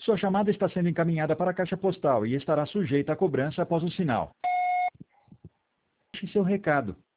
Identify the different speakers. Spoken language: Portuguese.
Speaker 1: Sua chamada está sendo encaminhada para a caixa postal e estará sujeita a cobrança após o sinal. Deixe seu recado.